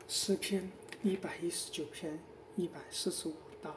诗篇119篇145到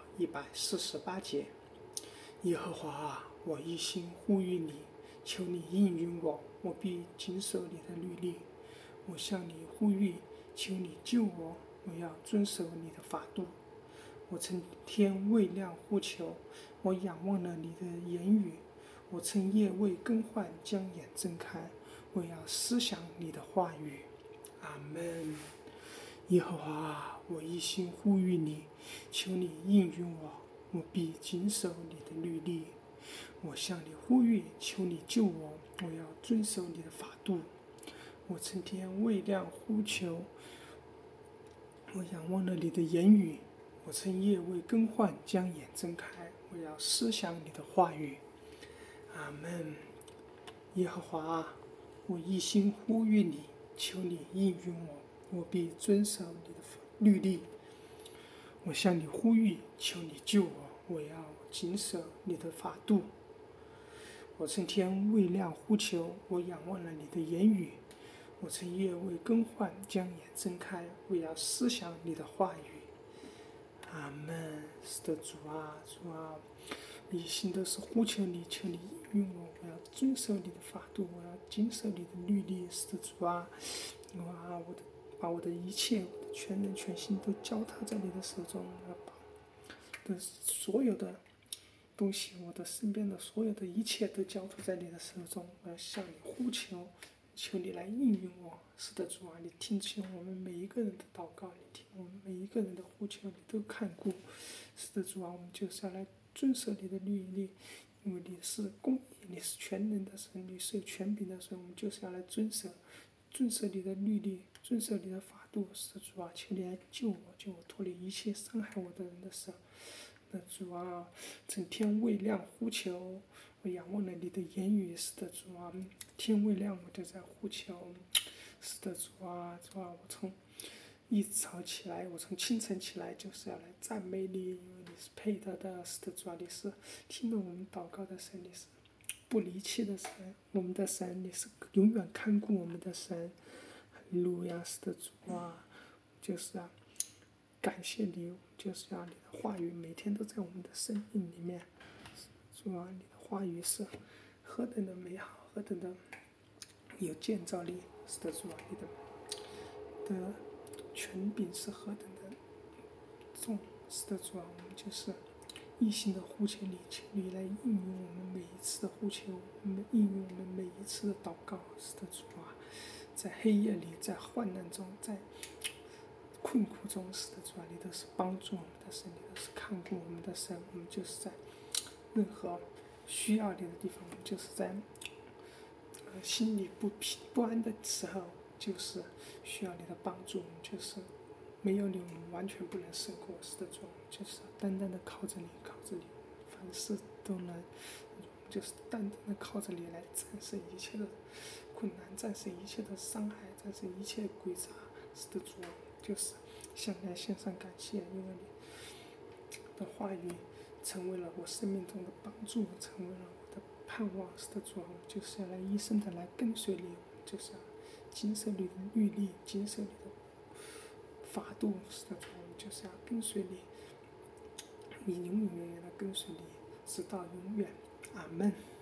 148节。耶和华啊，我一心呼吁你，求你应允我，我必谨守你的律例。我向你呼吁，求你救我，我要遵守你的法度。我趁天未亮呼求，我仰望了你的言语。我趁夜未更换，将眼睁开，我要思想你的话语。阿们。耶和华啊，我一心呼吁你，求你应允我，我必谨守你的律例。我向你呼吁，求你救我，我要遵守你的法度。我趁天未亮呼求，我仰望了你的言语。我趁夜未更换，将眼睁开，我要思想你的话语。阿们。耶和华啊，我一心呼吁你，求你应允我，我必遵守你的律例。我向你呼吁，求你救我，我要谨守你的法度。我趁天未亮呼求，我仰望了你的言语。我趁夜未更换，将眼睁开，我要思想你的话语。阿们。是的，主啊，主啊，一心都是呼求你，求你应允我，我要遵守你的法度，我要谨守你的律例。是的，主啊，把我的一切，我的全人全心都交托在你的手中。我要把的所有的东西，我的身边的所有的一切都交托在你的手中。我要向你呼求，求你来应允我。是的，主啊，你听取我们每一个人的祷告，你听我们每一个人的呼求，你都看顾。是的，主啊，我们就是要来遵守你的律例，因为你是公义，你是全能的神，你是有权柄的神，我们就是要来遵守你的律例，遵守你的法度。是的，主啊，求你来救我，救我脱离一切伤害我的人的手。那主啊，趁天未亮呼求，我仰望了你的言语。是的，主啊，天未亮我就在呼求。是的，主啊，主啊，我从一早起来，我从清晨起来就是要来赞美你，因为你是配得的。是的，主啊，你是听了我们祷告的神，你是不离弃的神，我们的神，你是永远看顾我们的神。路亚。是的，主啊，就是啊，感谢你，就是要你的话语每天都在我们的生命里面。主啊，你的话语是何等的美好，何等的有建造力。是的，主啊，你的权柄是何等的重。是的，主啊，我们就是一心的呼求你，求你来应允我们每一次的呼求，应允我们每一次的祷告。是的，主啊，在黑夜里，在患难中，在困苦中。是的，主啊，你都是帮助我们的神，你都是看顾我们的神。我们就是在任何需要你的地方，我们就是在心里不安的时候，就是需要你的帮助。我们就是没有你，我们完全不能胜过。是的，主，我们就是单单的靠着你，靠着你，凡事都能。就是单单的靠着你来战胜一切的困难，战胜一切的伤害，战胜一切诡诈。是的，主，就是向你献上感谢，因为你的话语成为了我生命中的帮助，成为了我的盼望。是的，主，就是要来一生的来跟随你，就是要谨守你的律例，谨守你的法度。是的，主，就是要跟随你，你永永远远的跟随你，直到永远。阿门。